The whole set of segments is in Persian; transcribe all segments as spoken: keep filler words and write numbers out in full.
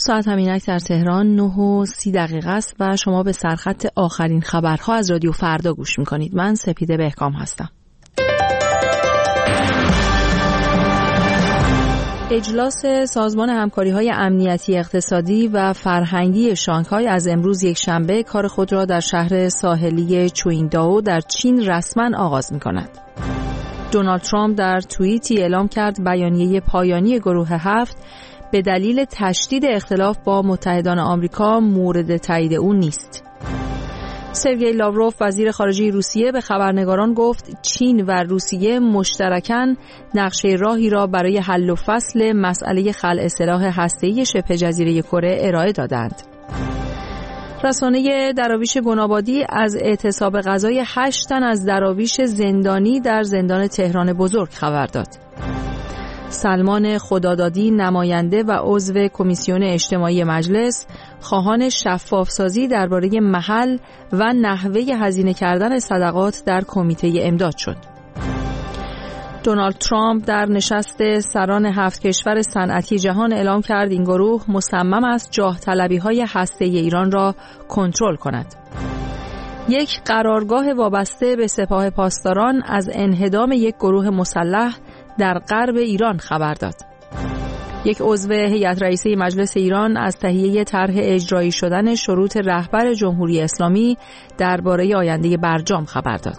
ساعت همینک در تهران نه و سی دقیقه است و شما به سرخط آخرین خبرها از رادیو فردا گوش میکنید. من سپیده بهکام هستم. اجلاس سازمان همکاری‌های امنیتی اقتصادی و فرهنگی شانگهای از امروز یک شنبه کار خود را در شهر ساحلی چوینگدائو در چین رسما آغاز می‌کند. دونالد ترامپ در توییتی اعلام کرد بیانیه پایانی گروه هفت به دلیل تشدید اختلاف با متحدان آمریکا مورد تایید او نیست. سرگئی لاوروف وزیر خارجه روسیه به خبرنگاران گفت چین و روسیه مشترکاً نقشه راهی را برای حل و فصل مسئله خلع سلاح هسته‌ای شبه جزیره کره ارائه دادند. رسانه دراویش گنابادی از اعتصاب غذای هشت تن از دراویش زندانی در زندان تهران بزرگ خبر داد. سلمان خدادادی نماینده و عضو کمیسیون اجتماعی مجلس خواهان شفافسازی درباره محل و نحوه هزینه کردن صدقات در کمیته امداد شد. دونالد ترامپ در نشست سران هفت کشور صنعتی جهان اعلام کرد این گروه مصمم است جاه طلبی‌های هسته‌ای ایران را کنترل کند. یک قرارگاه وابسته به سپاه پاسداران از انهدام یک گروه مسلح در غرب ایران خبر داد. یک عضو هیئت رئیسه مجلس ایران از تهیه طرح اجرایی شدن شروط رهبر جمهوری اسلامی درباره آینده برجام خبر داد.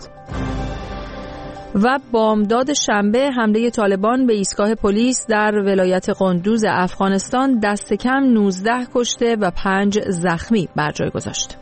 و بامداد شنبه حمله طالبان به ایستگاه پلیس در ولایت قندوز افغانستان دست کم نوزده کشته و پنج زخمی بر جای گذاشت.